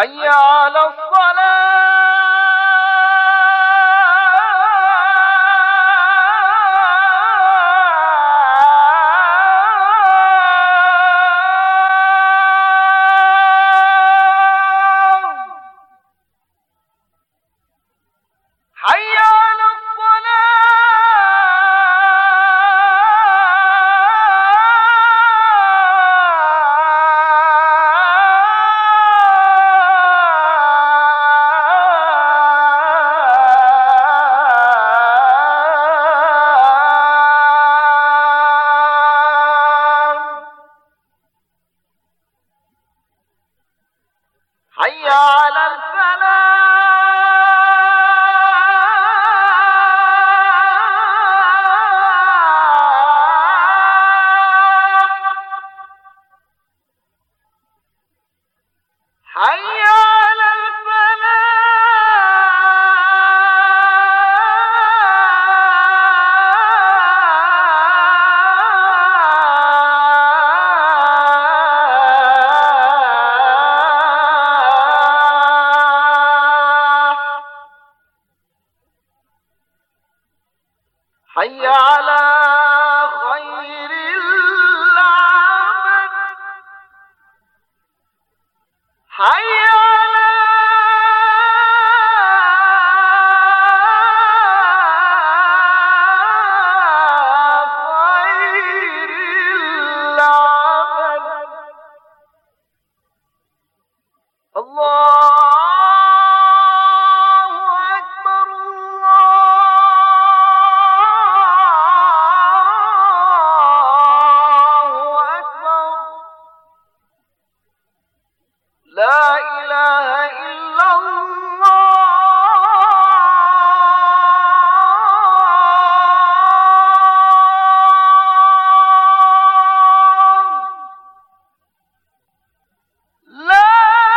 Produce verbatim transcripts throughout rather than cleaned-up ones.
حي على الصلاة. حي على الفلاح. حي على حي على خير العمل. حي على خير العمل. الله لا إله إلا الله. لا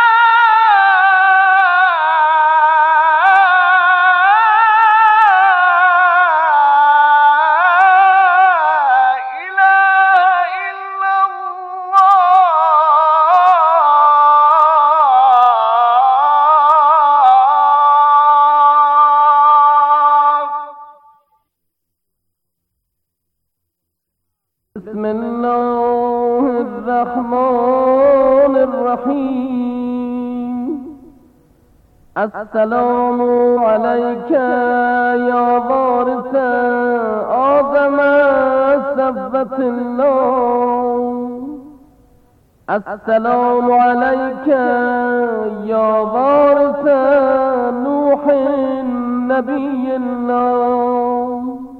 بسم الله الرحمن الرحيم. السلام عليك يا وارث آدم سبت الله. السلام عليك يا وارث نوح نبي الله.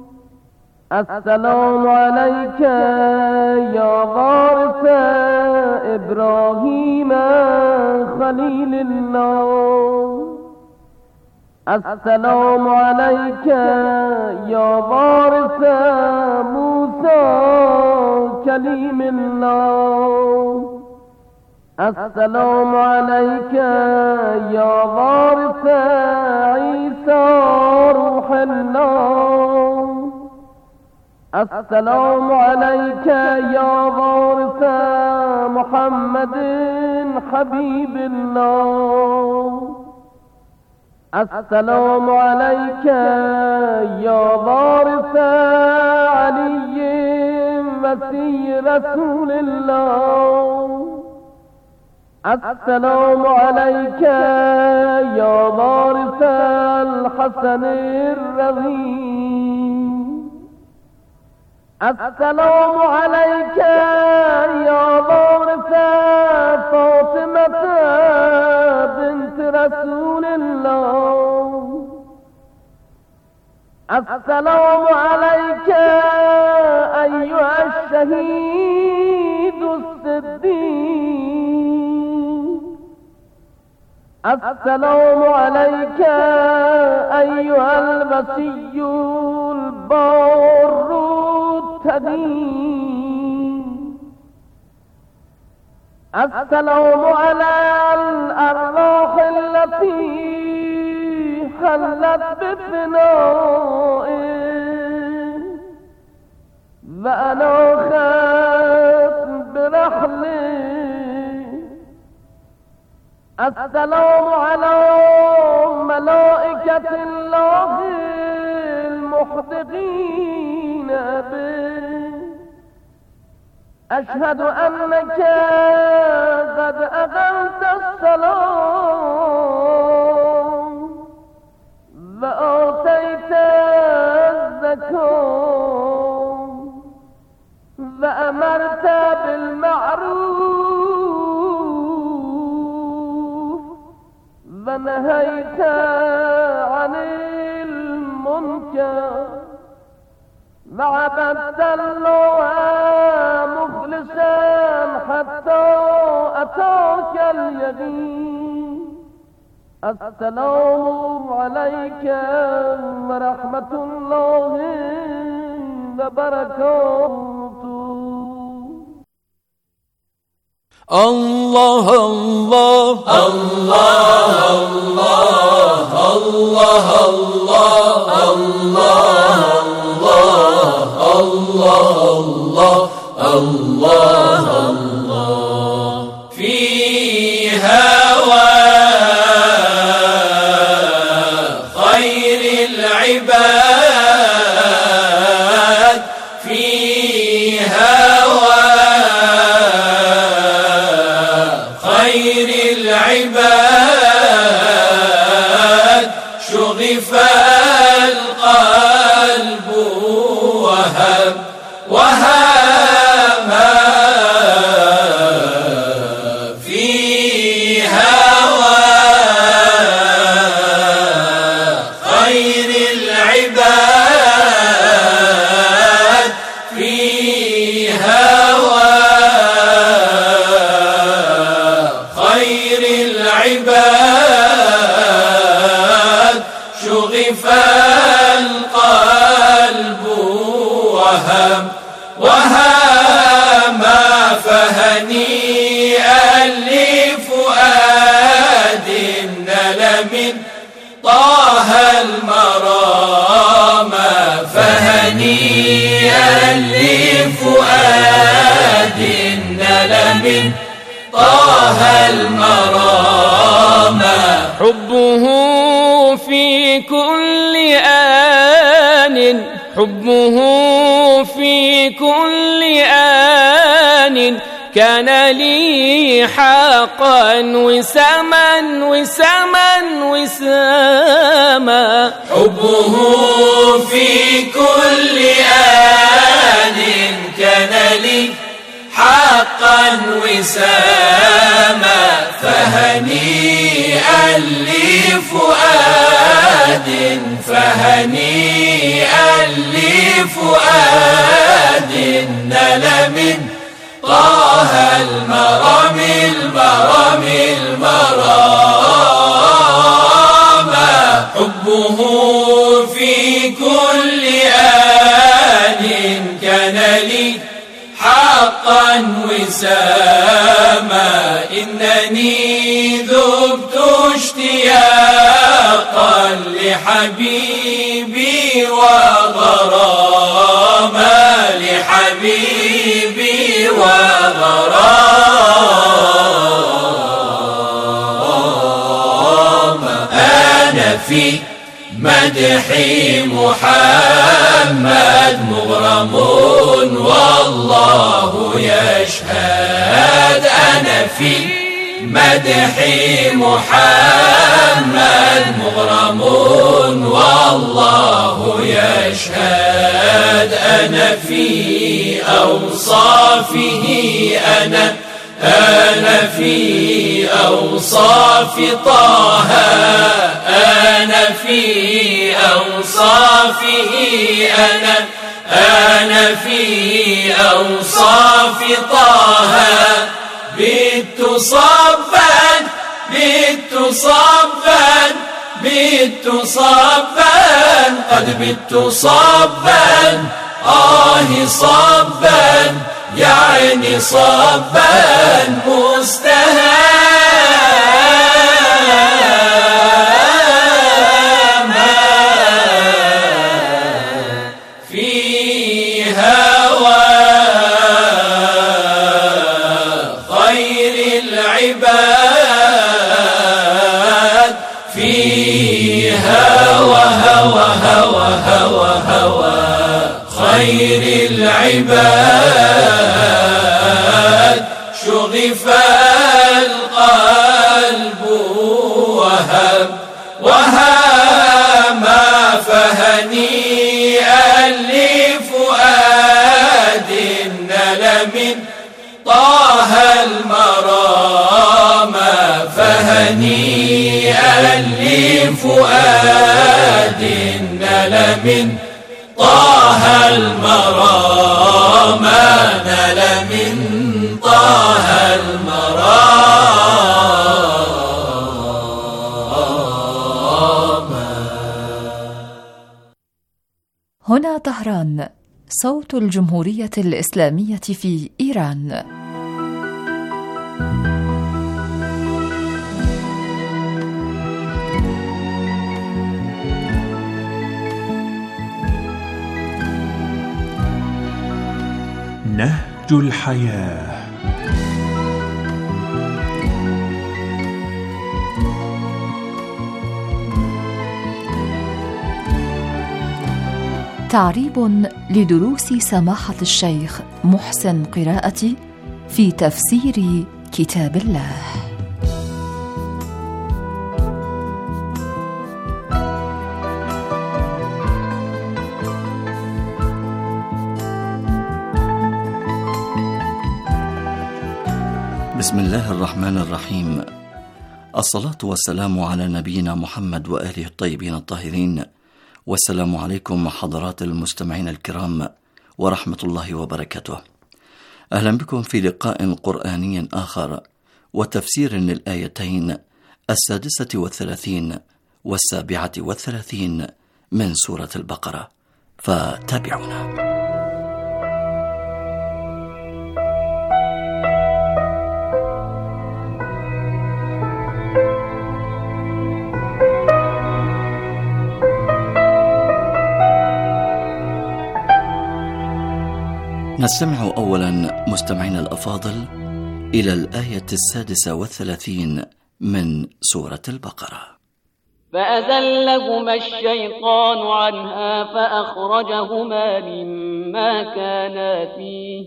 السلام عليك يا وارث إبراهيم خليل الله. السلام عليك يا وارث موسى كليم الله. السلام عليك يا وارث عيسى روح الله. السلام عليك يا وارث محمد حبيب الله. السلام عليك يا وارث علي مسيح رسول الله. السلام عليك يا وارث الحسن الرضي. السلام عليك يا وارث فاطمة بنت رسول الله. السلام عليك أيها الشهيد الصديق. السلام عليك أيها الوصي البار التدين. السلام على الأرواح التي حلت بفنائه وأناخت برحله. السلام على ملائكة الله المحدقين به. أشهد أنك قد أقمت الصلاة وآتيت الزكاة وأمرت بالمعروف ونهيت عن المنكر وعبدت الله مخلصا حتى أتاك اليقين. السلام عليك ورحمة الله وبركاته. الله الله الله الله الله الله الله الله في هوى خير العباد في هوى خير العباد شغف القلب وهب وهام في هوى خير العباد في هوى خير العباد شغف القلب وهم وهام فهنيئا لفؤاد نل من طه المرام فهنيئا لفؤاد نل من طه المرام حبه في كل آن حبه في كل آن كان لي حقا وسما وسما وساما حبه في كل آن كان لي حقا وساما فهنيئا لفؤاد فهنيئا لفؤاد نل من طه المرام المرام المرام حبه في كل آن كان لي حقا وساما إنني ذبت اشتياقا لحبيبي وغراما لحبيبي وغراما أنا في مدح محمد مغرم والله يشهد أنا في مدح محمد مغرم والله يشهد أنا في أوصافه أنا أنا في أوصاف طه أنا في أوصافه أنا أنا في أوصاف طه بت صبا بت صبا بت صبا قد بت صبا آه صبا يعني صبا مستهاما في هوى خير العباد خير العباد شغف القلب وهب وهما فهنيئا لفؤاد نل من طه المرام فهنيئا لفؤاد نل من طه المرام نل من طه المرام. هنا طهران، صوت الجمهورية الإسلامية في إيران. نهج الحياة. تعريب لدروس سماحة الشيخ محسن قراءتي في تفسير كتاب الله. بسم الله الرحمن الرحيم. الصلاة والسلام على نبينا محمد وآله الطيبين الطاهرين، والسلام عليكم حضرات المستمعين الكرام ورحمة الله وبركاته. أهلا بكم في لقاء قرآني آخر وتفسير للآيتين السادسة والثلاثين والسابعة والثلاثين من سورة البقرة، فتابعونا. نستمع أولا مستمعين الأفاضل إلى الآية السادسة والثلاثين من سورة البقرة. فأزلهما الشيطان عنها فأخرجهما مما كانا فيه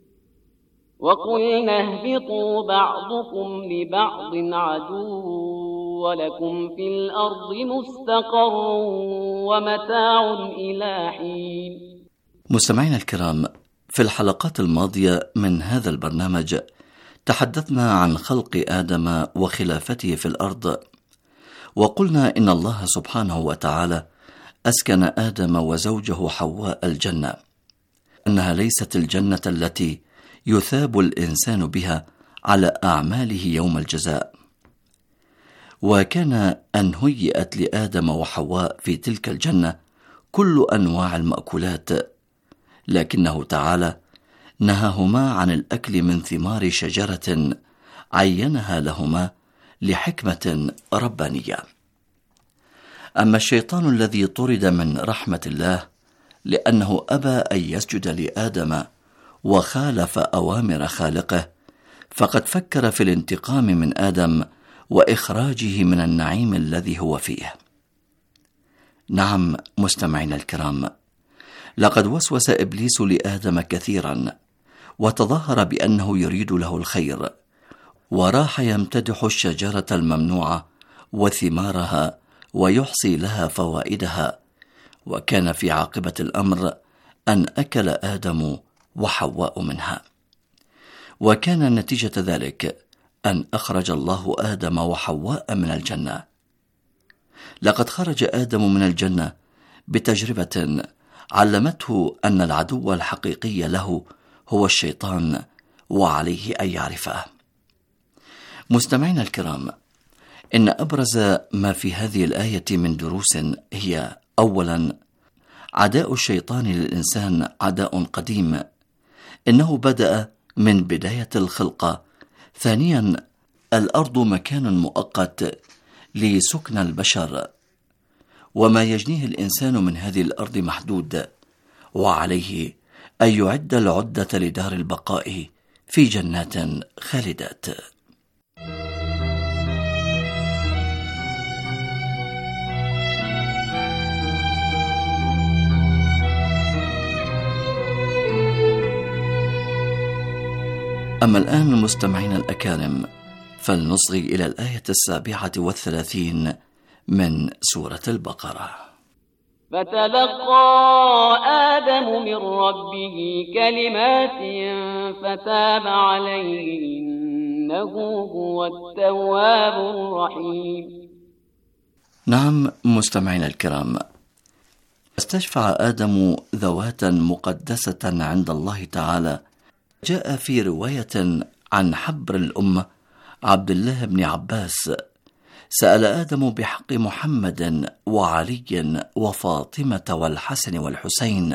وقلنا اهبطوا بعضكم لبعض عدو ولكم في الأرض مستقر ومتاع إلى حين. مستمعين الكرام، في الحلقات الماضية من هذا البرنامج تحدثنا عن خلق آدم وخلافته في الأرض، وقلنا إن الله سبحانه وتعالى أسكن آدم وزوجه حواء الجنة، أنها ليست الجنة التي يثاب الإنسان بها على أعماله يوم الجزاء، وكان أن هيئت لآدم وحواء في تلك الجنة كل أنواع المأكولات، لكنه تعالى نهاهما عن الأكل من ثمار شجرة عينها لهما لحكمة ربانية. أما الشيطان الذي طرد من رحمة الله لأنه أبى أن يسجد لآدم وخالف أوامر خالقه، فقد فكر في الانتقام من آدم وإخراجه من النعيم الذي هو فيه. نعم مستمعين الكرام، لقد وسوس إبليس لآدم كثيرا وتظاهر بأنه يريد له الخير، وراح يمتدح الشجرة الممنوعة وثمارها ويحصي لها فوائدها، وكان في عاقبة الأمر أن أكل آدم وحواء منها، وكان نتيجة ذلك أن أخرج الله آدم وحواء من الجنة. لقد خرج آدم من الجنة بتجربة علمته أن العدو الحقيقي له هو الشيطان، وعليه أن يعرفه. مستمعين الكرام، إن أبرز ما في هذه الآية من دروس هي: أولا، عداء الشيطان للإنسان عداء قديم، إنه بدأ من بداية الخلقة. ثانيا، الأرض مكان مؤقت لسكن البشر، وما يجنيه الإنسان من هذه الأرض محدود، وعليه أن يعد العدة لدار البقاء في جنات خالدات. أما الآن مستمعين الأكارم، فلنصغي إلى الآية السابعة والثلاثين من سورة البقرة. فتلقى آدم من ربه كلمات فتاب عليه إنه هو التواب الرحيم. نعم مستمعين الكرام، استشفع آدم ذواتا مقدسة عند الله تعالى. جاء في رواية عن حبر الأمة عبد الله بن عباس: سأل آدم بحق محمد وعلي وفاطمة والحسن والحسين.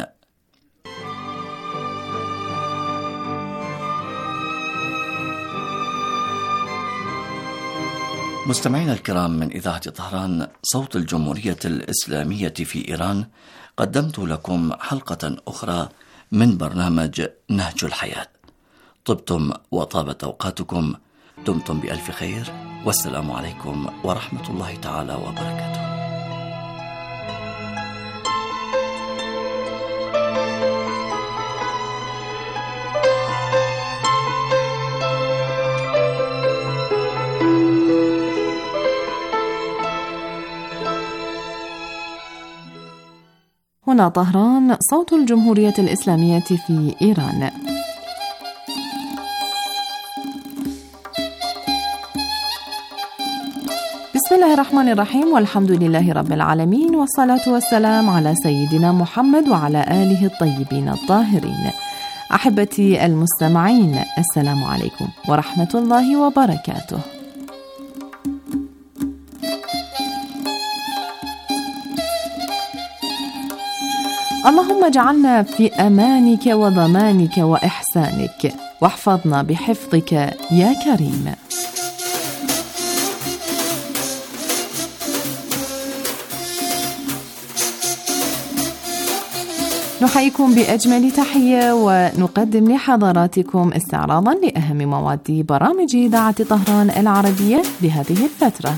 مستمعين الكرام، من إذاعة طهران صوت الجمهورية الإسلامية في إيران، قدمت لكم حلقة أخرى من برنامج نهج الحياة. طبتم وطابت أوقاتكم، دمتم بألف خير، والسلام عليكم ورحمة الله تعالى وبركاته. هنا طهران صوت الجمهورية الإسلامية في إيران. بسم الله الرحمن الرحيم، والحمد لله رب العالمين، والصلاة والسلام على سيدنا محمد وعلى آله الطيبين الطاهرين. أحبتي المستمعين، السلام عليكم ورحمة الله وبركاته. اللهم اجعلنا في أمانك وضمانك وإحسانك، واحفظنا بحفظك يا كريم. نحييكم بأجمل تحية، ونقدم لحضراتكم استعراضا لأهم مواد برامج إذاعة طهران العربية لهذه الفترة.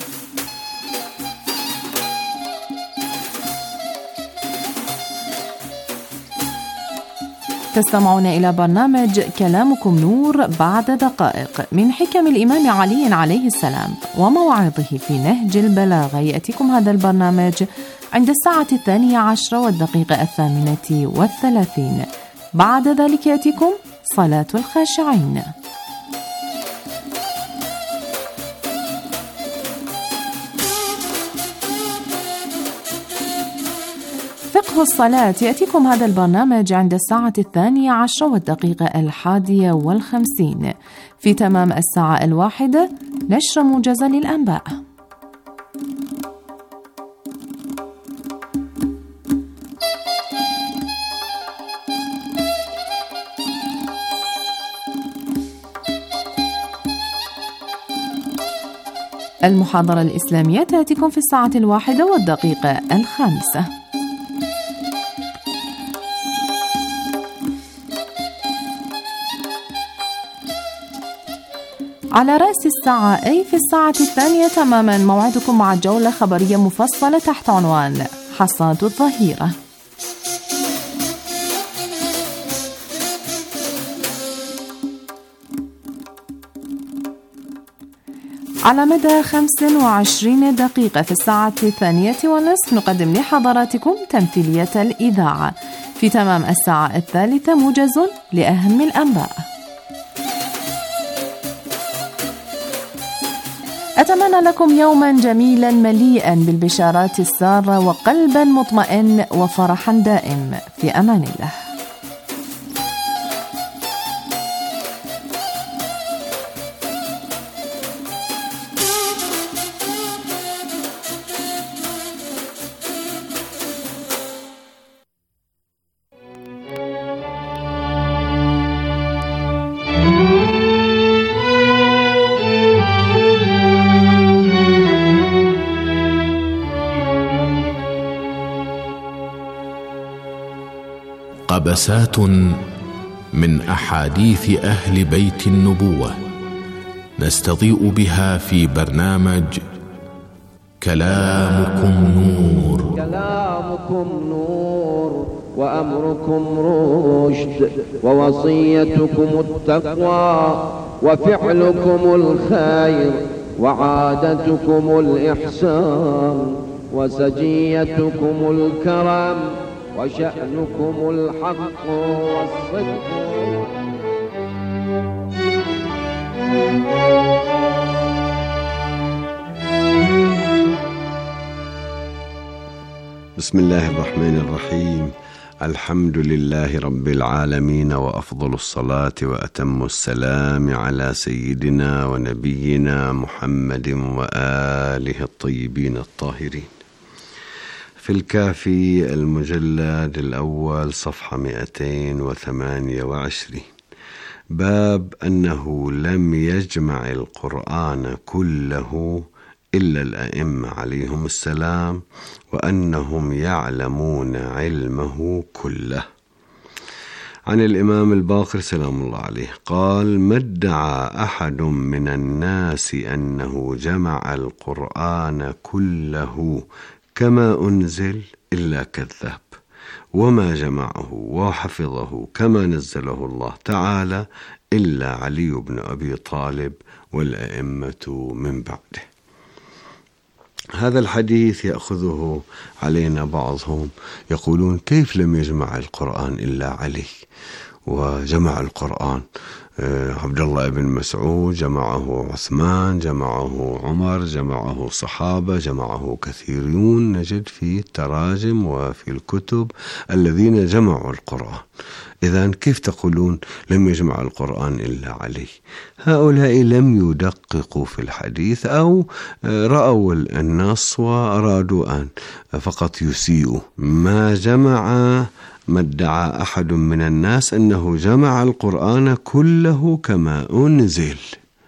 تستمعون إلى برنامج كلامكم نور بعد دقائق من حكم الإمام علي عليه السلام ومواعظه في نهج البلاغة. يأتيكم هذا البرنامج عند الساعة الثانية عشرة والدقيقة الثامنة والثلاثين. بعد ذلك يأتيكم صلاة الخاشعين. فقه الصلاة يأتيكم هذا البرنامج عند الساعة الثانية عشرة والدقيقة الحادية والخمسين. في تمام الساعة الواحدة نشر موجز للأنباء. المحاضرة الإسلامية تأتيكم في الساعة الواحدة والدقيقة الخامسة. على رأس الساعة أي في الساعة الثانية تماما موعدكم مع جولة خبرية مفصلة تحت عنوان حصاد الظهيرة. على مدى خمس وعشرين دقيقة في الساعة الثانية والنصف نقدم لحضراتكم تمثيلية الإذاعة. في تمام الساعة الثالثة موجز لأهم الأنباء. أتمنى لكم يوما جميلا مليئا بالبشارات السارة وقلبا مطمئن وفرحا دائم. في أمان الله. قبسات من أحاديث أهل بيت النبوة نستضيء بها في برنامج كلامكم نور. كلامكم نور وأمركم رشد، ووصيتكم التقوى، وفعلكم الخير، وعادتكم الإحسان، وسجيتكم الكرم، وشأنكم الحق والصدق. بسم الله الرحمن الرحيم. الحمد لله رب العالمين، وأفضل الصلاة وأتم السلام على سيدنا ونبينا محمد وآله الطيبين الطاهرين. في الكافي المجلد الأول صفحة مئتين وثمانية وعشرين، باب أنه لم يجمع القرآن كله إلا الأئمة عليهم السلام، وأنهم يعلمون علمه كله. عن الإمام الباقر سلام الله عليه قال: ما ادعى أحد من الناس أنه جمع القرآن كله كما أنزل إلا كذاب، وما جمعه وحفظه كما نزله الله تعالى إلا علي بن أبي طالب والأئمة من بعده. هذا الحديث يأخذه علينا بعضهم يقولون: كيف لم يجمع القرآن إلا علي؟ وجمع القرآن عبد الله بن مسعود، جمعه عثمان، جمعه عمر، جمعه صحابة، جمعه كثيرون نجد في التراجم وفي الكتب الذين جمعوا القرآن. إذن كيف تقولون لم يجمع القرآن إلا علي؟ هؤلاء لم يدققوا في الحديث، أو رأوا النص وأرادوا أن فقط يسيئوا. ما جمع ما ادعى أحد من الناس أنه جمع القرآن كله كما أنزل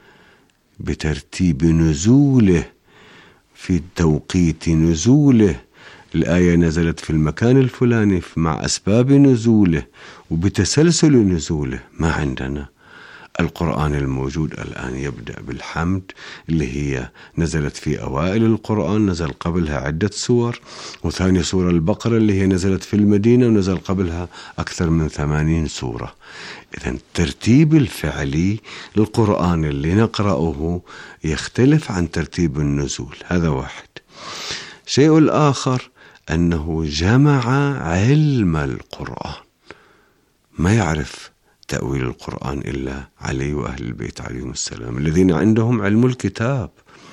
بترتيب نزوله، في توقيت نزوله. الآية نزلت في المكان الفلاني مع أسباب نزوله وبتسلسل نزوله. ما عندنا. القرآن الموجود الآن يبدأ بالحمد، اللي هي نزلت في أوائل القرآن، نزل قبلها عدة سور، وثاني سورة البقرة اللي هي نزلت في المدينة ونزل قبلها أكثر من ثمانين سورة. إذن الترتيب الفعلي للقرآن اللي نقرأه يختلف عن ترتيب النزول. هذا واحد. شيء الآخر أنه جمع علم القرآن. ما يعرف تأويل القرآن إلا علي وأهل البيت عليهم السلام، الذين عندهم علم الكتاب.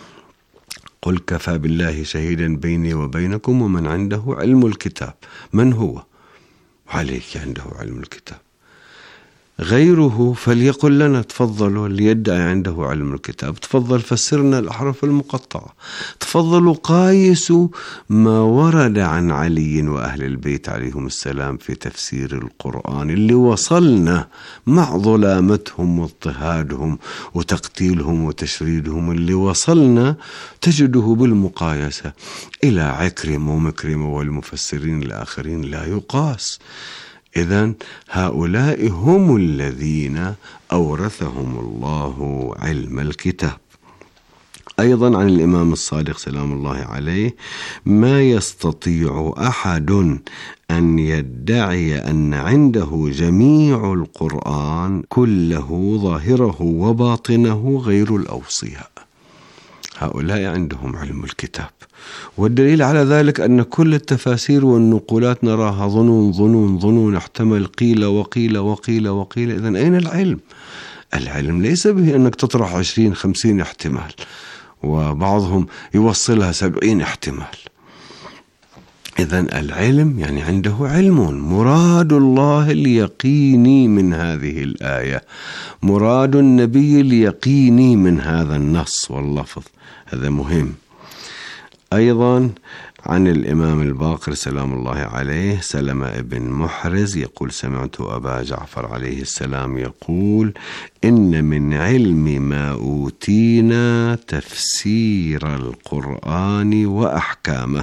قل كفى بالله شهيدا بيني وبينكم ومن عنده علم الكتاب. من هو؟ علي عنده علم الكتاب. غيره فليقل لنا تفضلوا، اللي يدعي عنده علم الكتاب تفضل فسرنا الأحرف المقطعة، تفضلوا قايسوا ما ورد عن علي وأهل البيت عليهم السلام في تفسير القرآن اللي وصلنا مع ظلامتهم واضطهادهم وتقتيلهم وتشريدهم، اللي وصلنا تجده بالمقايسة إلى عكرمة ومكرمة والمفسرين الآخرين لا يقاس. إذن هؤلاء هم الذين أورثهم الله علم الكتاب. أيضا عن الإمام الصادق سلام الله عليه: ما يستطيع أحد أن يدعي أن عنده جميع القرآن كله ظاهره وباطنه غير الأوصياء. هؤلاء عندهم علم الكتاب، والدليل على ذلك أن كل التفاسير والنقولات نراها ظنون ظنون ظنون، احتمل قيل وقيل وقيل وقيل. إذن أين العلم؟ العلم ليس به أنك تطرح عشرين خمسين احتمال، وبعضهم يوصلها سبعين احتمال. إذن العلم يعني عنده علم. مراد الله اليقيني من هذه الآية، مراد النبي اليقيني من هذا النص واللفظ. هذا مهم. أيضا عن الإمام الباقر سلام الله عليه سلمة بن محرز يقول: سمعت أبا جعفر عليه السلام يقول: إن من علم ما أوتينا تفسير القرآن وأحكامه،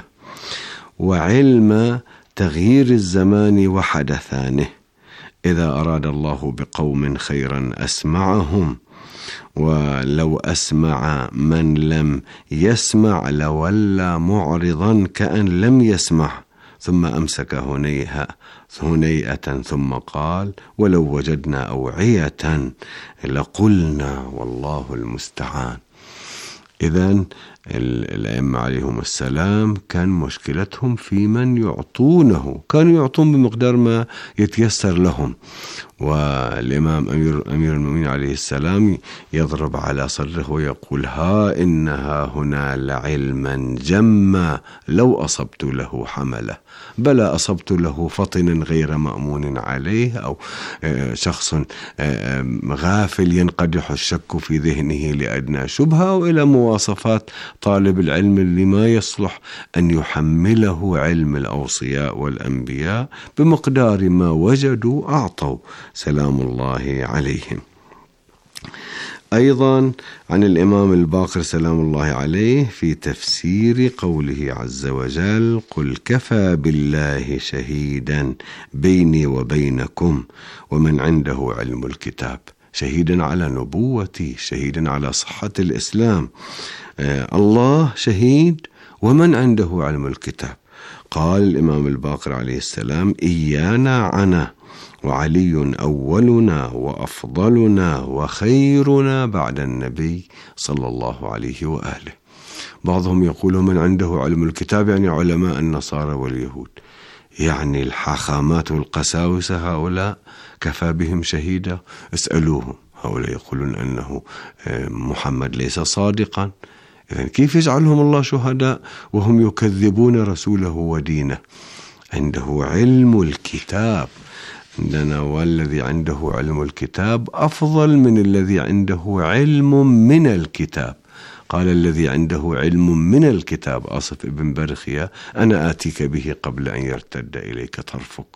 وعلم تغيير الزمان وحدثانه. إذا أراد الله بقوم خيرا أسمعهم، ولو أسمع من لم يسمع لولى معرضا كأن لم يسمع، ثم أمسك هنيها هنيئة ثم قال ولو وجدنا أوعية لقلنا والله المستعان. إذن الأئمة عليهم السلام كان مشكلتهم في من يعطونه، كانوا يعطون بمقدار ما يتيسر لهم، والإمام أمير, أمير المؤمنين عليه السلام يضرب على صدره ويقول ها إنها هنا لعلما جما لو أصبت له حمله، بلى أصبت له فطنا غير مأمون عليه، أو شخص غافل ينقدح الشك في ذهنه لأدنى شبهة، وإلى مواصفات طالب العلم اللي ما يصلح أن يحمله علم الأوصياء والأنبياء، بمقدار ما وجدوا أعطوا سلام الله عليهم. أيضا عن الإمام الباقر سلام الله عليه في تفسير قوله عز وجل قل كفى بالله شهيدا بيني وبينكم ومن عنده علم الكتاب، شهيدا على نبوتي، شهيدا على صحة الإسلام. آه الله شهيد ومن عنده علم الكتاب. قال الإمام الباقر عليه السلام إيانا عنا وعلي أولنا وأفضلنا وخيرنا بعد النبي صلى الله عليه وآله. بعضهم يقول من عنده علم الكتاب يعني علماء النصارى واليهود، يعني الحاخامات والقساوسة هؤلاء كفى بهم شهيدا. اسألوهم، هؤلاء يقولون أنه محمد ليس صادقا، إذن كيف يجعلهم الله شهداء وهم يكذبون رسوله ودينه؟ عنده علم الكتاب عندنا، والذي عنده علم الكتاب أفضل من الذي عنده علم من الكتاب. قال الذي عنده علم من الكتاب آصف ابن برخية أنا آتيك به قبل أن يرتد إليك طرفك.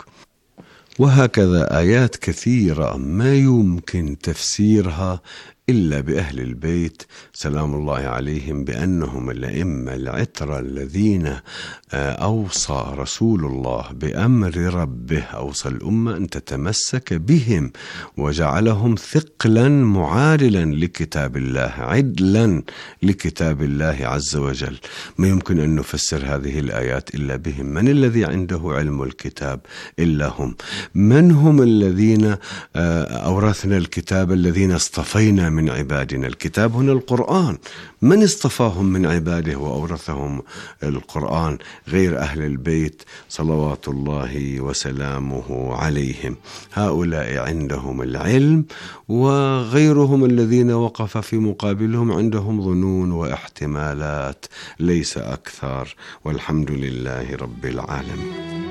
وهكذا آيات كثيرة ما يمكن تفسيرها إلا بأهل البيت سلام الله عليهم بأنهم الأئمة العترة الذين أوصى رسول الله بأمر ربه، أوصى الأمة أن تتمسك بهم وجعلهم ثقلا معادلا لكتاب الله، عدلا لكتاب الله عز وجل. ما يمكن أن نفسر هذه الآيات إلا بهم. من الذي عنده علم الكتاب إلا هم؟ من هم الذين أورثنا الكتاب الذين اصطفينا من عبادنا؟ الكتاب هنا القرآن. من اصطفاهم من عباده وأورثهم القرآن غير أهل البيت صلوات الله وسلامه عليهم؟ هؤلاء عندهم العلم، وغيرهم الذين وقف في مقابلهم عندهم ظنون واحتمالات ليس أكثر، والحمد لله رب العالمين.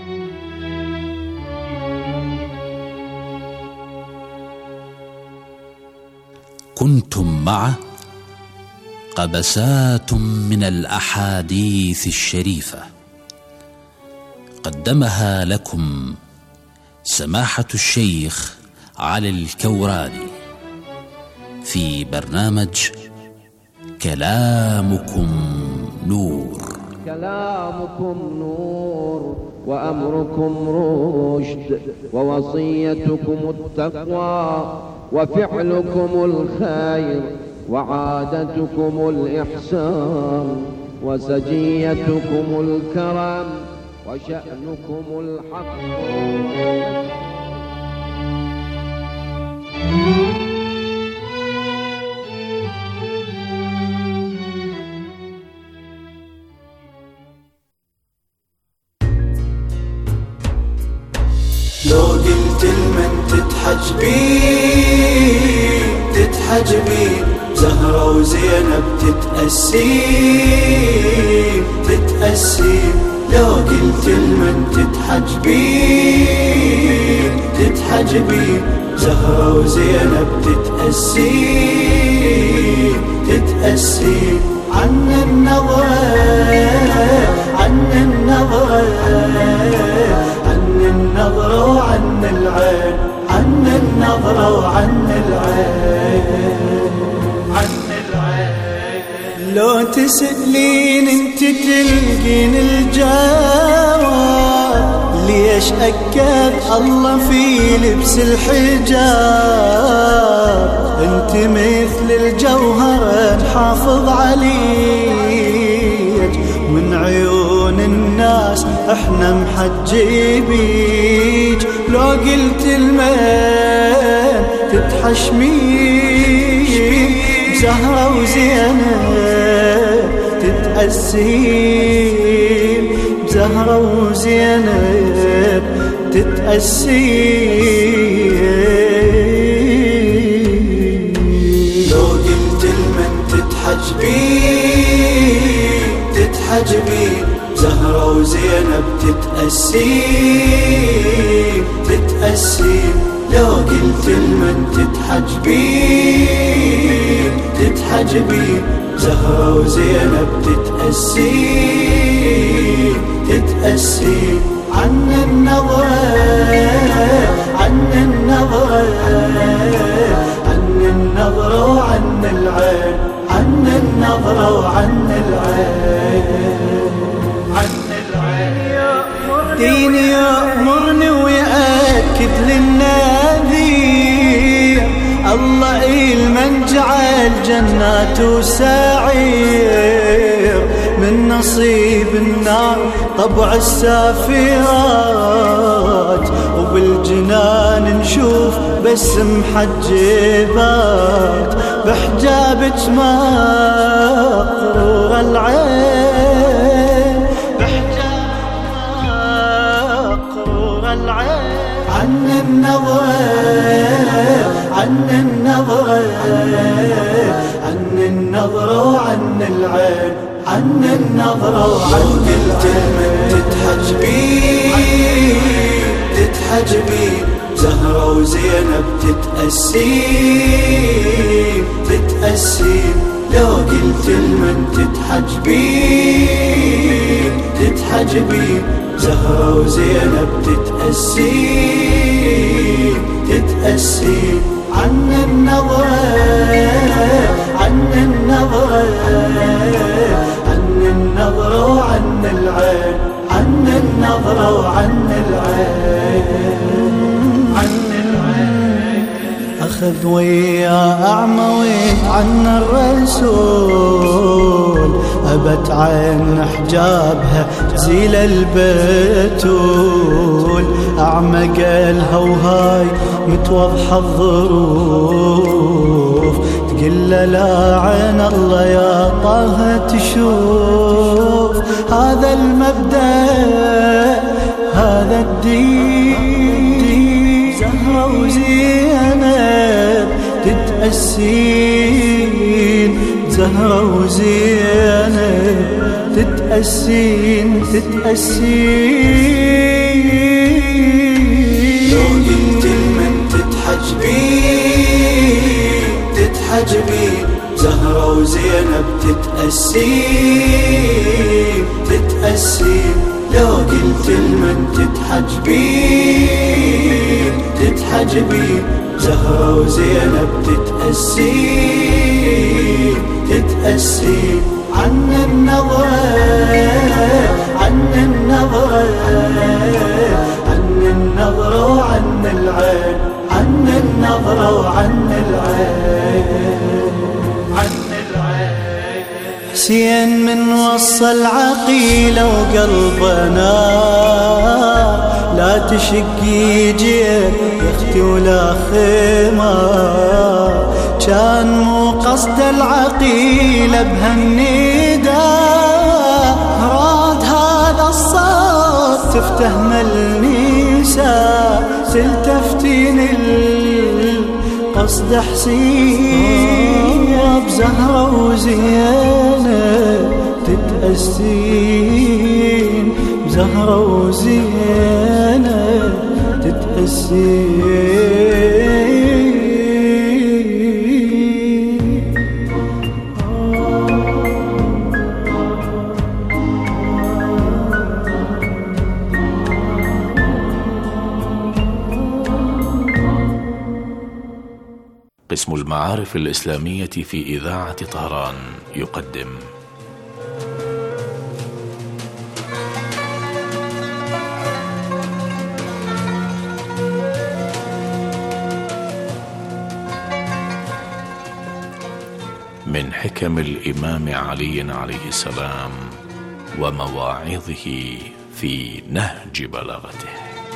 كنتم مع قبسات من الأحاديث الشريفة، قدمها لكم سماحة الشيخ علي الكوراني في برنامج كلامكم نور. كلامكم نور وأمركم رشد ووصيتكم التقوى وفعلكم الخير وعادتكم الإحسان وسجيتكم الكرم وشأنكم الحق. لو قلت لمن تتحجبين تتحجبين زهرة وزينب تتأسين تتأسين. لو قلت لمن تتحجبين تتحجبين زهرة وزينب تتأسين تتأسين. عن النظرة عن النظرة عن النظرة وعن العين عن النظرة وعن العين عن العين. لو تسألين انت تلقين الجواب ليش أكد الله في لبس الحجاب. انت مثل الجوهر نحافظ عليك من عيون الناس احنا محجبيج، لو قلت المن تتحشميج، زهرة وزينب تتأسين، زهرة وزينب تتأسين. لو قلت المن تتحجبين تتحجبين، زهرة وزينب تتأسين تتأسين. لو قلت المن تتحجبين تتحجبين، زهرة وزينب تتأسين تتأسين. عن النظرة عن النظرة عن النظرة وعن العين، عن النظرة وعن العين، عن العين. ديني يأمرني ويأكد للنذير، الله المن جعل جناته سعير، من نصيب النار طبع السافرات، وبالجنان نشوف بس محجبات، بحجابك مقرور العين، بحجابك مقرور العين. عن النظرة عن النظرة عن النظرة وعن العين، عن النظرة وعن العين. تتحجبين تتحجبين، زهرة وزينب تتأسين تتأسين. لو قلت المن تتحجبين تتحجبين، زهرة وزينب تتأسين تتأسين. عن النظرة عن النظرة عن النظرة وعن العين، عن النظرة وعن العين، عن العين. أخذ ويا أعموي عن الرسول، أبت عين حجابها زيل البتول، أعمى قالها وهاي متوضحة الظروف، تقل لا عين الله يا طه تشوف، هذا المبدأ هذا الدين، زهرة وزينب تتأسين، زهرة وزينب تتأسين تتأسين. لو قلت المن تتحجبين تتحجبين، زهرة وزينب تتأسين تتأسين. لو قلت المن تتحجبين تتحجبين، زهرة وزينب تتأسين تتأسين. عن النظرة عن النظرة عن النظرة وعن العين، عن النظرة وعن العين، عن العين. حسين من وصل عقيلة وقلبه نار، لا تشقي جيل يختي ولا خمار، كان مو قصد العقيلة بهالنداء، راد هذا الصوت تفتهم النساء، تلتفتين القصد حسين، بزهرة وزينب تتأسين، بزهرة وزينب تتأسين. قسم المعارف الإسلامية في إذاعة طهران يقدم من حكم الإمام علي عليه السلام ومواعظه في نهج بلاغته.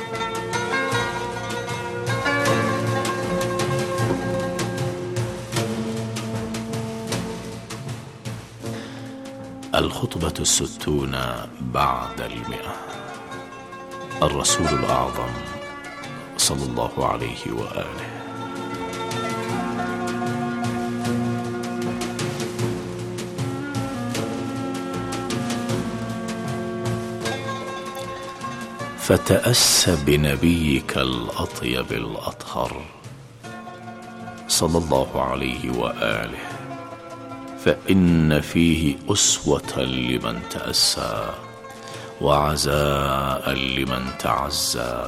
الخطبة الستون بعد المئة. الرسول الأعظم صلى الله عليه وآله. فتأس بنبيك الأطيب الأطهر صلى الله عليه وآله، فإن فيه أسوة لمن تأسى وعزاء لمن تعزى،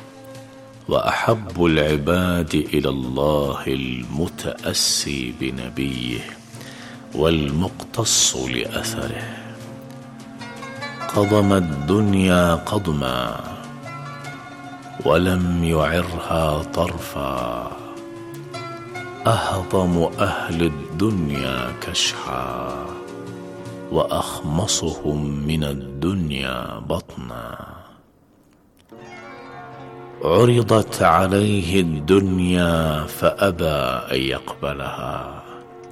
وأحب العباد إلى الله المتأسي بنبيه والمقتص لأثره. قضم الدنيا قضما ولم يعرها طرفا، أهضم أهل الدنيا كشحا وأخمصهم من الدنيا بطنا. عرضت عليه الدنيا فأبى أن يقبلها،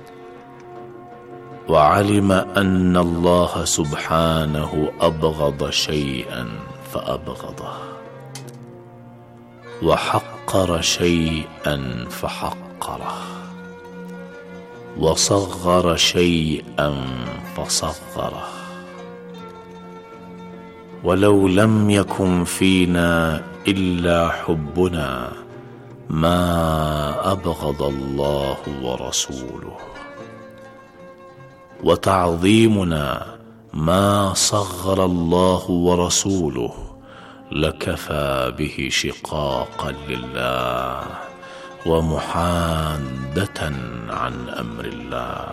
وعلم أن الله سبحانه أبغض شيئا فأبغضه، وحقر شيئا فحقره، وصغر شيئا فصغره. ولو لم يكن فينا إلا حبنا ما أبغض الله ورسوله، وتعظيمنا ما صغر الله ورسوله، لكفى به شقاقا لله ومحادة عن أمر الله.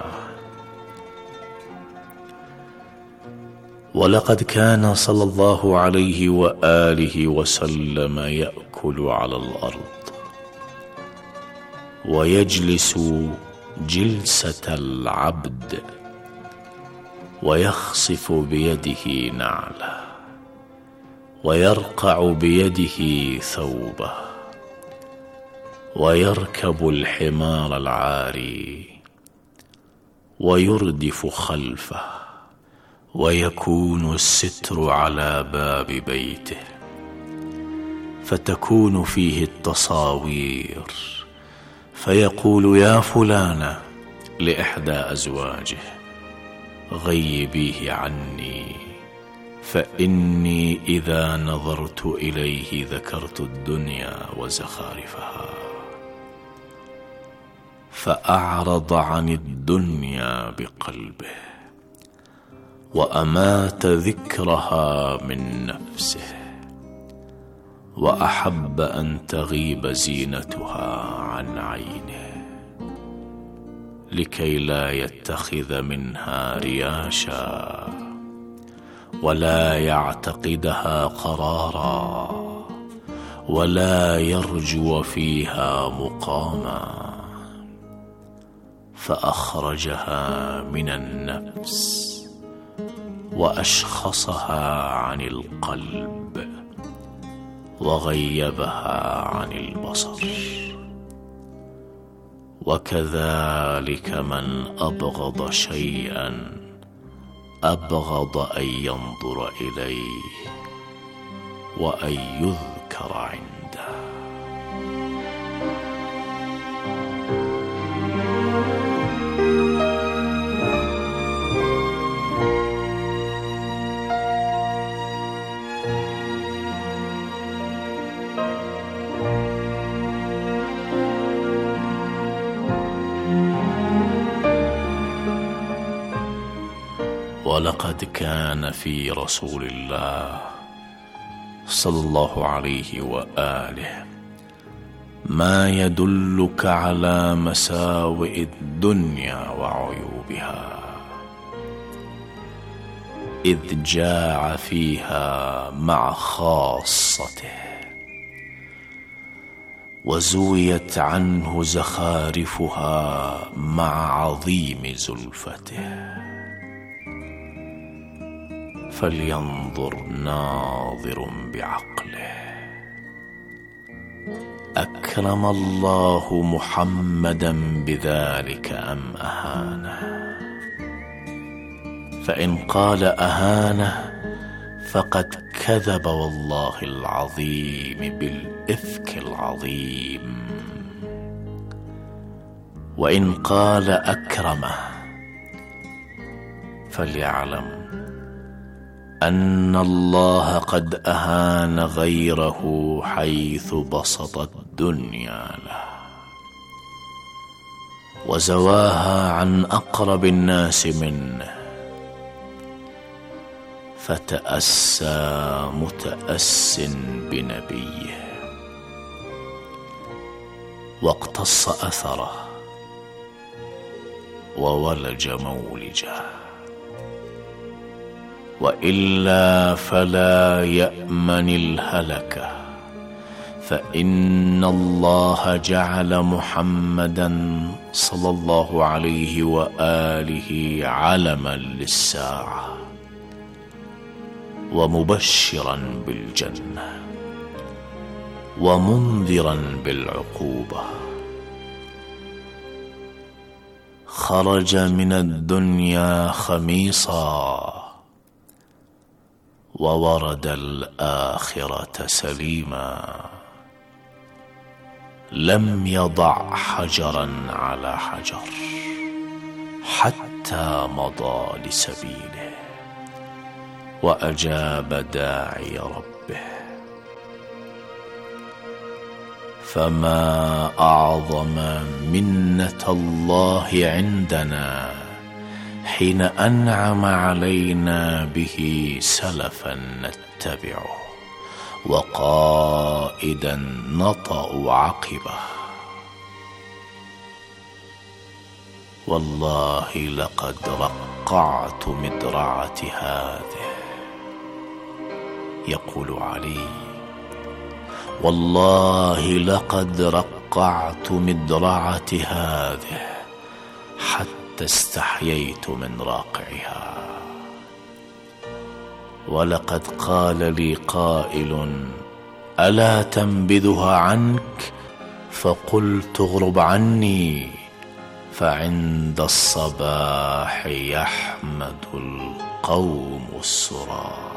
ولقد كان صلى الله عليه وآله وسلم يأكل على الأرض ويجلس جلسة العبد، ويخصف بيده نعله، ويرقع بيده ثوبه، ويركب الحمار العاري، ويردف خلفه، ويكون الستر على باب بيته، فتكون فيه التصاوير، فيقول يا فلانة لإحدى أزواجه غيبيه عني، فإني إذا نظرت إليه ذكرت الدنيا وزخارفها، فأعرض عن الدنيا بقلبه، وأمات ذكرها من نفسه، وأحب أن تغيب زينتها عن عينه، لكي لا يتخذ منها رياشا، ولا يعتقدها قرارا، ولا يرجو فيها مقاما. فأخرجها من النفس وأشخصها عن القلب، وغيبها عن البصر. وكذلك من أبغض شيئا أبغض أن ينظر إليه وأن يذكر عنده. ولقد كان في رسول الله صلى الله عليه وآله ما يدلك على مساوئ الدنيا وعيوبها، إذ جاع فيها مع خاصته، وزويت عنه زخارفها مع عظيم زلفته، فلينظر ناظر بعقله. أكرم الله محمدا بذلك أم أهانه؟ فإن قال أهانه فقد كذب والله العظيم بالإفك العظيم، وإن قال أكرمه فليعلم أن الله قد أهان غيره حيث بسط الدنيا له وزواها عن أقرب الناس منه، فتأسى متأس بنبيه واقتص أثره وولج مولجه، وإلا فلا يأمن الهلكة، فإن الله جعل محمدا صلى الله عليه وآله علما للساعة ومبشرا بالجنة ومنذرا بالعقوبة. خرج من الدنيا خميصا وورد الآخرة سليما، لم يضع حجرا على حجر حتى مضى لسبيله وأجاب داعي ربه. فما أعظم منة الله عندنا حين أنعم علينا به سلفا نتبعه وقائدا نطأ عقبه. والله لقد رقعت مدرعة هذه، يقول علي، والله لقد رقعت مدرعة هذه حتى استحييت من راقعها. ولقد قال لي قائل ألا تنبذها عنك؟ فقلت اغرب عني، فعند الصباح يحمد القوم السراب.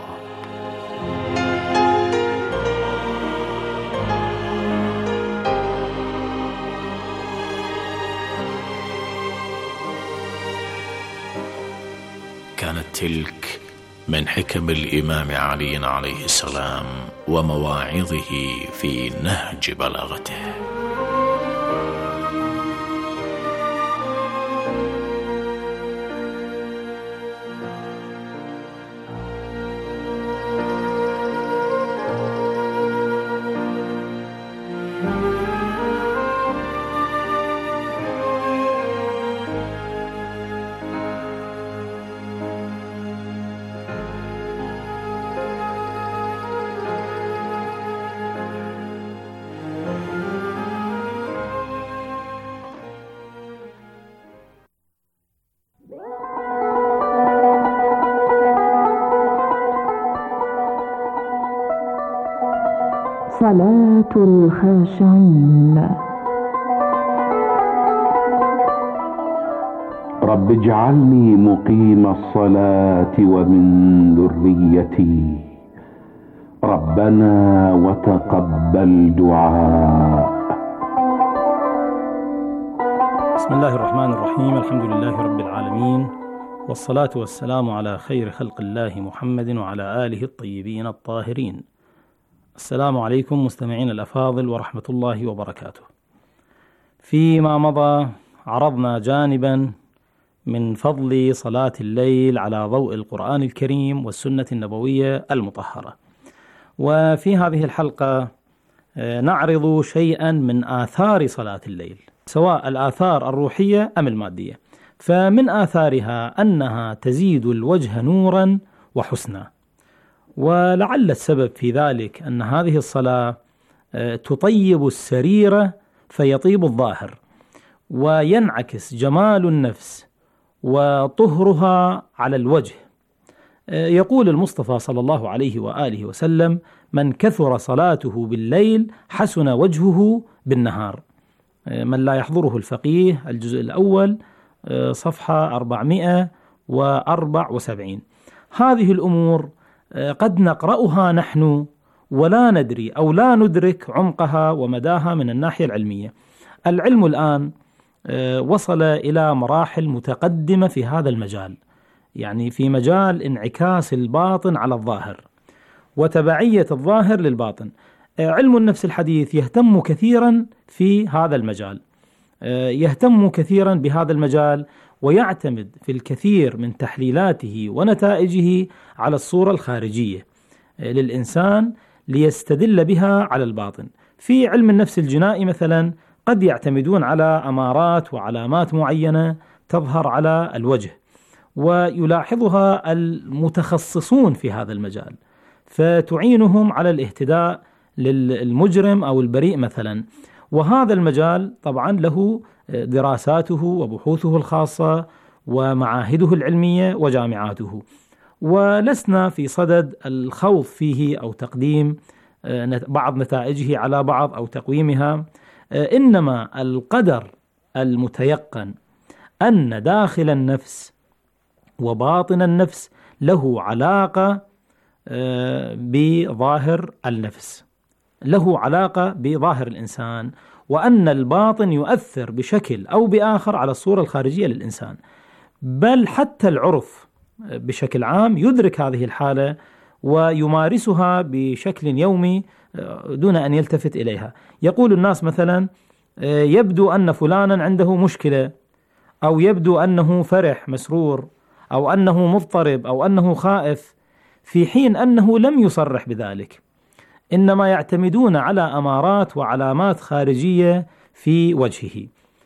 كانت تلك من حكم الإمام علي عليه السلام ومواعظه في نهج بلاغته. صلاة الخاشعين. رب اجعلني مقيم الصلاة ومن ذريتي، ربنا وتقبل دعاء. بسم الله الرحمن الرحيم، الحمد لله رب العالمين، والصلاة والسلام على خير خلق الله محمد وعلى آله الطيبين الطاهرين. السلام عليكم مستمعين الأفاضل ورحمة الله وبركاته. فيما مضى عرضنا جانبا من فضل صلاة الليل على ضوء القرآن الكريم والسنة النبوية المطهرة، وفي هذه الحلقة نعرض شيئا من آثار صلاة الليل، سواء الآثار الروحية أم المادية. فمن آثارها أنها تزيد الوجه نورا وحسنا، ولعل السبب في ذلك أن هذه الصلاة تطيب السريرة فيطيب الظاهر، وينعكس جمال النفس وطهرها على الوجه، يقول المصطفى صلى الله عليه وآله وسلم: من كثر صلاته بالليل حسن وجهه بالنهار. من لا يحضره الفقيه، الجزء الأول صفحة أربعمائة وأربعة وسبعين. هذه الأمور قد نقرأها نحن ولا ندري أو لا ندرك عمقها ومداها من الناحية العلمية. العلم الآن وصل إلى مراحل متقدمة في هذا المجال، يعني في مجال انعكاس الباطن على الظاهر وتبعية الظاهر للباطن. علم النفس الحديث يهتم كثيرا في هذا المجال، يهتم كثيرا بهذا المجال ويعتمد في الكثير من تحليلاته ونتائجه على الصورة الخارجية للإنسان ليستدل بها على الباطن. في علم النفس الجنائي مثلا قد يعتمدون على أمارات وعلامات معينة تظهر على الوجه، ويلاحظها المتخصصون في هذا المجال فتعينهم على الاهتداء للمجرم أو البريء مثلا. وهذا المجال طبعا له دراساته وبحوثه الخاصة ومعاهده العلمية وجامعاته، ولسنا في صدد الخوض فيه أو تقديم بعض نتائجه على بعض أو تقويمها، إنما القدر المتيقن أن داخل النفس وباطن النفس له علاقة بظاهر النفس، له علاقة بظاهر الإنسان، وأن الباطن يؤثر بشكل أو بآخر على الصورة الخارجية للإنسان. بل حتى العرف بشكل عام يدرك هذه الحالة ويمارسها بشكل يومي دون أن يلتفت إليها. يقول الناس مثلا: يبدو أن فلانا عنده مشكلة، أو يبدو أنه فرح مسرور، أو أنه مضطرب، أو أنه خائف، في حين أنه لم يصرح بذلك، إنما يعتمدون على أمارات وعلامات خارجية في وجهه.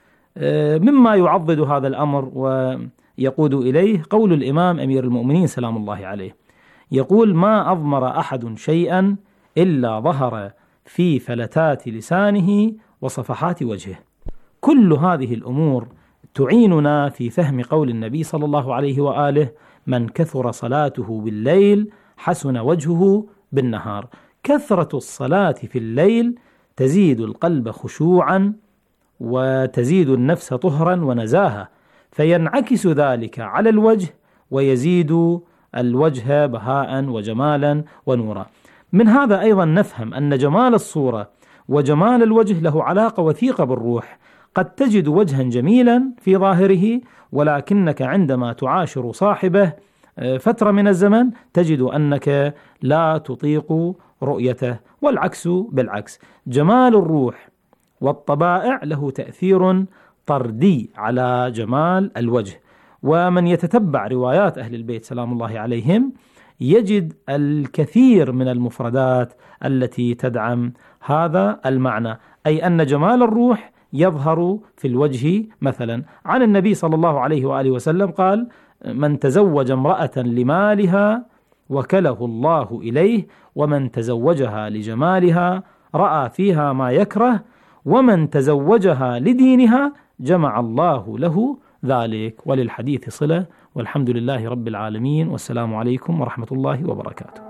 مما يعضد هذا الأمر ويقود إليه قول الإمام أمير المؤمنين سلام الله عليه، يقول: ما أضمر أحد شيئا إلا ظهر في فلتات لسانه وصفحات وجهه. كل هذه الأمور تعيننا في فهم قول النبي صلى الله عليه وآله: من كثر صلاته بالليل حسن وجهه بالنهار. كثرة الصلاة في الليل تزيد القلب خشوعا وتزيد النفس طهرا ونزاهة، فينعكس ذلك على الوجه ويزيد الوجه بهاء وجمالا ونورا. من هذا أيضا نفهم أن جمال الصورة وجمال الوجه له علاقة وثيقة بالروح. قد تجد وجها جميلا في ظاهره، ولكنك عندما تعاشر صاحبه فترة من الزمن تجد أنك لا تطيق رؤيته، والعكس بالعكس. جمال الروح والطبائع له تأثير طردي على جمال الوجه. ومن يتتبع روايات أهل البيت سلام الله عليهم يجد الكثير من المفردات التي تدعم هذا المعنى، أي أن جمال الروح يظهر في الوجه. مثلا عن النبي صلى الله عليه وآله وسلم قال: من تزوج امرأة لمالها وكله الله إليه، ومن تزوجها لجمالها رأى فيها ما يكره، ومن تزوجها لدينها جمع الله له ذلك. وللحديث صلة، والحمد لله رب العالمين، والسلام عليكم ورحمة الله وبركاته.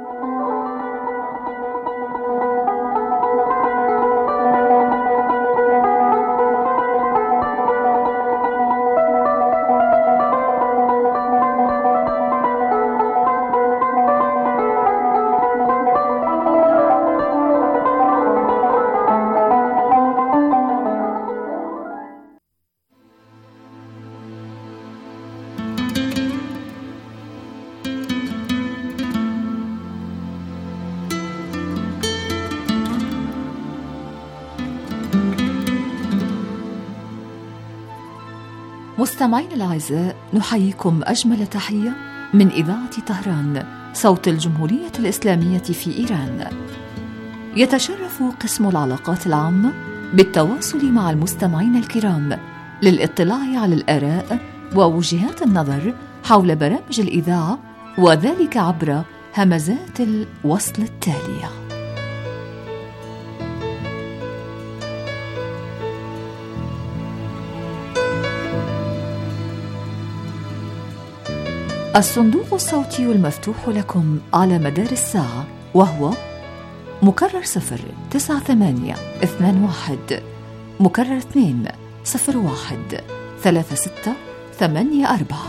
مستمعين الأعزاء، نحييكم أجمل تحية من إذاعة طهران صوت الجمهورية الإسلامية في إيران. يتشرف قسم العلاقات العامة بالتواصل مع المستمعين الكرام للاطلاع على الآراء ووجهات النظر حول برامج الإذاعة، وذلك عبر همزات الوصل التالية: الصندوق الصوتي المفتوح لكم على مدار الساعة وهو مكرر صفر تسعة ثمانية اثنان واحد، مكرر اثنين صفر واحد ثلاثة ستة ثمانية أربعة.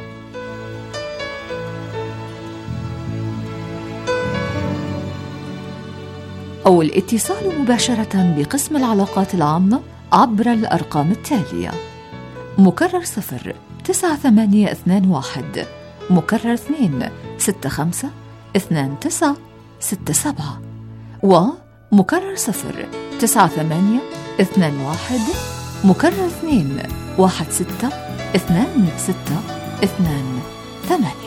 أو الاتصال مباشرة بقسم العلاقات العامة عبر الأرقام التالية: مكرر صفر تسعة ثمانية اثنان واحد، مكرر اثنين ستة خمسة اثنان تسعة ستة سبعة، ومكرر صفر تسعة ثمانية اثنان واحد، مكرر اثنين واحد ستة اثنان ستة اثنان ثمانية.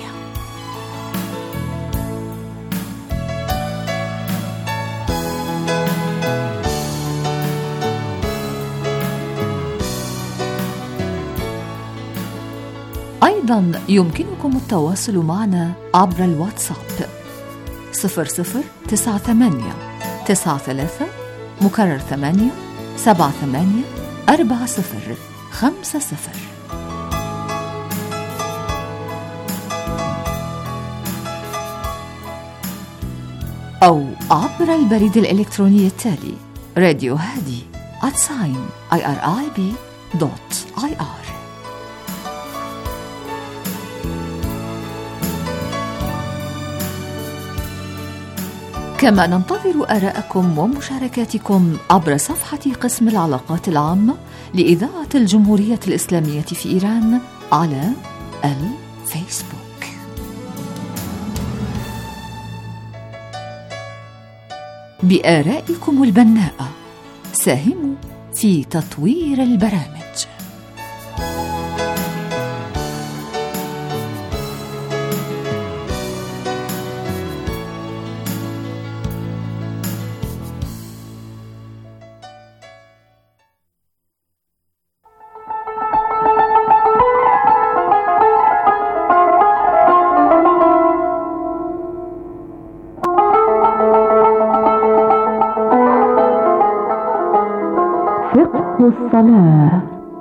أيضا يمكنكم التواصل معنا عبر الواتساب صفر صفر تسعة ثمانية تسعة ثلاثة مكرر ثمانية سبعة ثمانية أربعة صفر خمسة صفر، أو عبر البريد الإلكتروني التالي راديو هادي at sign irib dot ir. كما ننتظر آراءكم ومشاركاتكم عبر صفحة قسم العلاقات العامة لإذاعة الجمهورية الإسلامية في إيران على الفيسبوك. بآرائكم البناءة ساهموا في تطوير البرامج. الصلاة.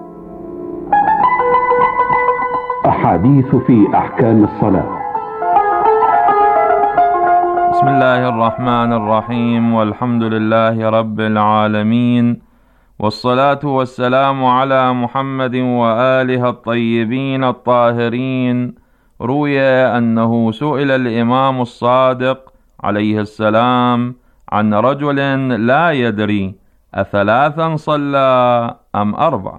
أحاديث في أحكام الصلاة. بسم الله الرحمن الرحيم، والحمد لله رب العالمين، والصلاة والسلام على محمد وآله الطيبين الطاهرين. روي أنه سئل الإمام الصادق عليه السلام عن رجل لا يدري أثلاثا صلى أم أربع،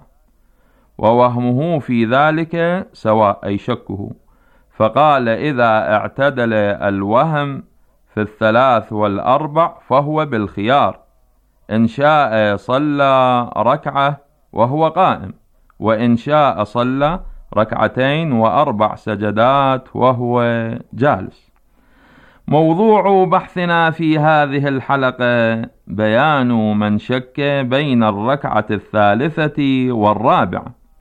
ووهمه في ذلك سواء أي شكه، فقال: إذا اعتدل الوهم في الثلاث والأربع فهو بالخيار، إن شاء صلى ركعة وهو قائم، وإن شاء صلى ركعتين وأربع سجدات وهو جالس. موضوع بحثنا في هذه الحلقة بيان من شك بين الركعة الثالثة والرابعة.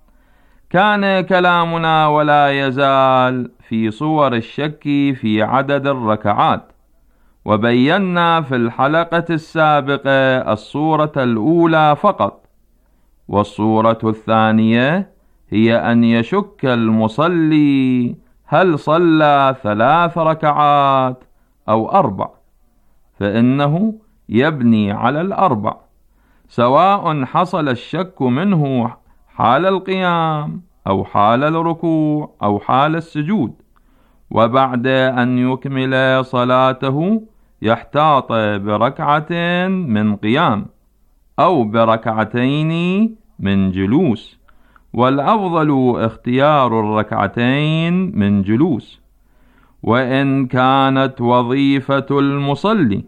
كان كلامنا ولا يزال في صور الشك في عدد الركعات، وبينا في الحلقة السابقة الصورة الأولى فقط، والصورة الثانية هي أن يشك المصلي هل صلى ثلاث ركعات أو أربع، فإنه يبني على الأربع، سواء حصل الشك منه حال القيام أو حال الركوع أو حال السجود، وبعد أن يكمل صلاته يحتاط بركعة من قيام أو بركعتين من جلوس، والأفضل اختيار الركعتين من جلوس. وإن كانت وظيفة المصلي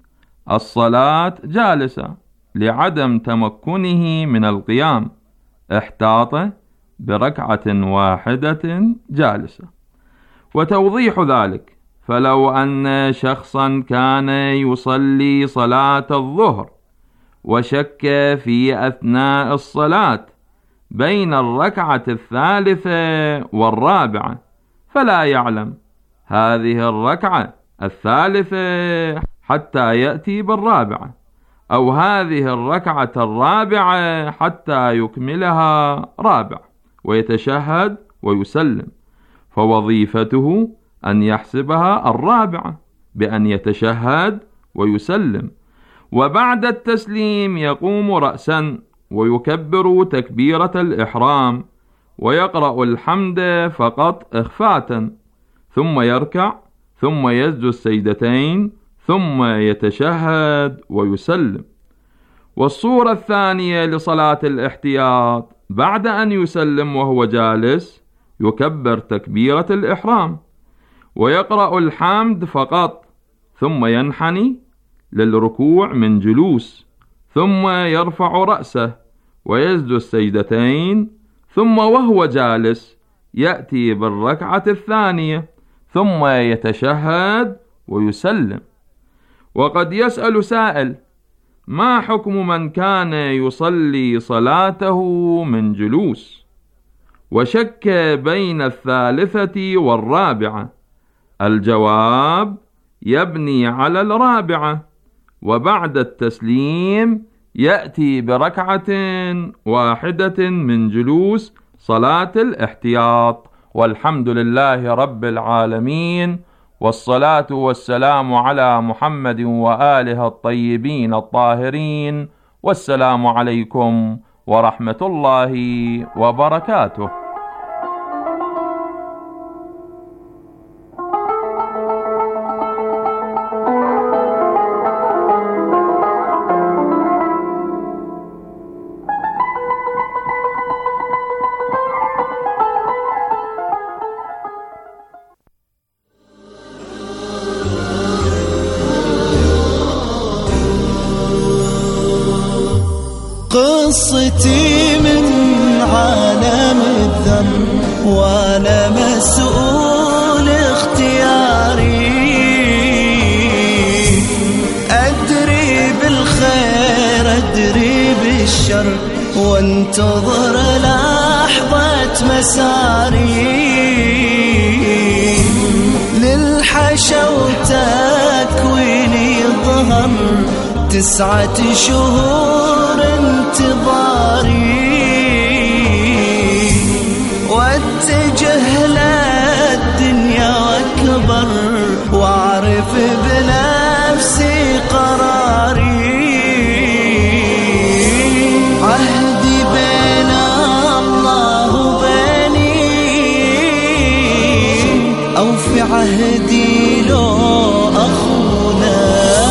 الصلاة جالسة لعدم تمكنه من القيام، احتاط بركعة واحدة جالسة. وتوضيح ذلك: فلو أن شخصا كان يصلي صلاة الظهر وشك في أثناء الصلاة بين الركعة الثالثة والرابعة، فلا يعلم هذه الركعة الثالثة حتى يأتي بالرابعة، أو هذه الركعة الرابعة حتى يكملها رابع ويتشهد ويسلم، فوظيفته أن يحسبها الرابعة بأن يتشهد ويسلم، وبعد التسليم يقوم رأسا ويكبر تكبيرة الإحرام ويقرأ الحمد فقط إخفاء، ثم يركع، ثم يسجد السجدتين، ثم يتشهد ويسلم. والصورة الثانية لصلاة الاحتياط بعد أن يسلم وهو جالس يكبر تكبيرة الإحرام ويقرأ الحمد فقط، ثم ينحني للركوع من جلوس، ثم يرفع رأسه ويسجد السجدتين، ثم وهو جالس يأتي بالركعة الثانية، ثم يتشهد ويسلم. وقد يسأل سائل: ما حكم من كان يصلي صلاته من جلوس وشك بين الثالثة والرابعة؟ الجواب: يبني على الرابعة، وبعد التسليم يأتي بركعة واحدة من جلوس صلاة الاحتياط. والحمد لله رب العالمين، والصلاة والسلام على محمد وآله الطيبين الطاهرين، والسلام عليكم ورحمة الله وبركاته. قصتي من عالم الذنب وانا مسؤول اختياري، ادري بالخير ادري بالشر وانتظر لحظة مساري، للحشا وتكويني ظهر تسعة شهور انتظاري، واتجه للدنيا واكبر واعرف بنفسي قراري، عهدي بين الله وبيني او في عهدي لو اخونا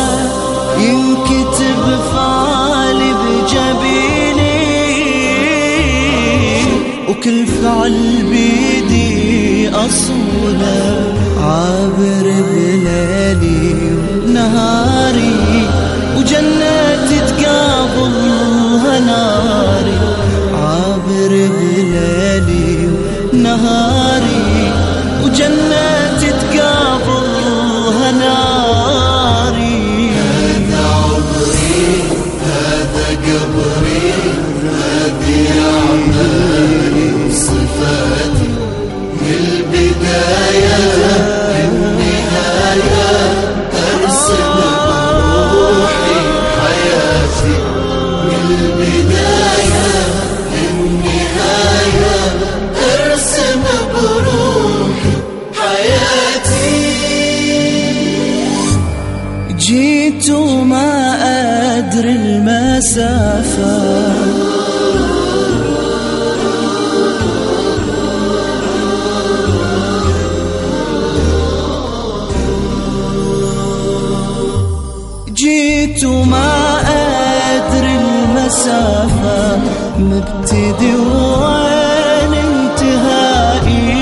ينكتب فعلي بجبيني، وكل فعل بيدي أصوله، عابر بليلي ونهاري وجنتي تقابلها ناري، عابر بليلي ونهاري وجنتي تقابلها ناري. قبري هذه أعمالي وصفاتي، من البداية للنهاية أرسم بروحي حياتي، من البداية للنهاية أرسم بروحي حياتي. جيت وما أدري المسافة، جيت وما أدري المسافة، مبتدي وين انتهائي،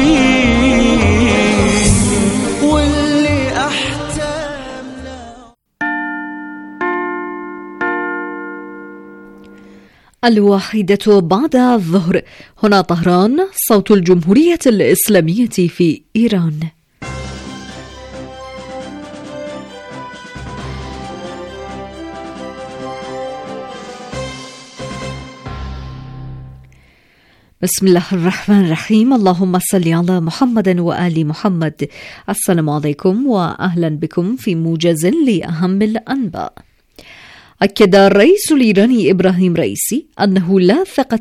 واللي أحتم الواحدة بعد الظهر. هنا طهران، صوت الجمهورية الإسلامية في إيران. بسم الله الرحمن الرحيم. اللهم صل على محمد وآل محمد. السلام عليكم وأهلا بكم في موجز لأهم الأنباء. أكد الرئيس الإيراني إبراهيم رئيسي أنه لا ثقة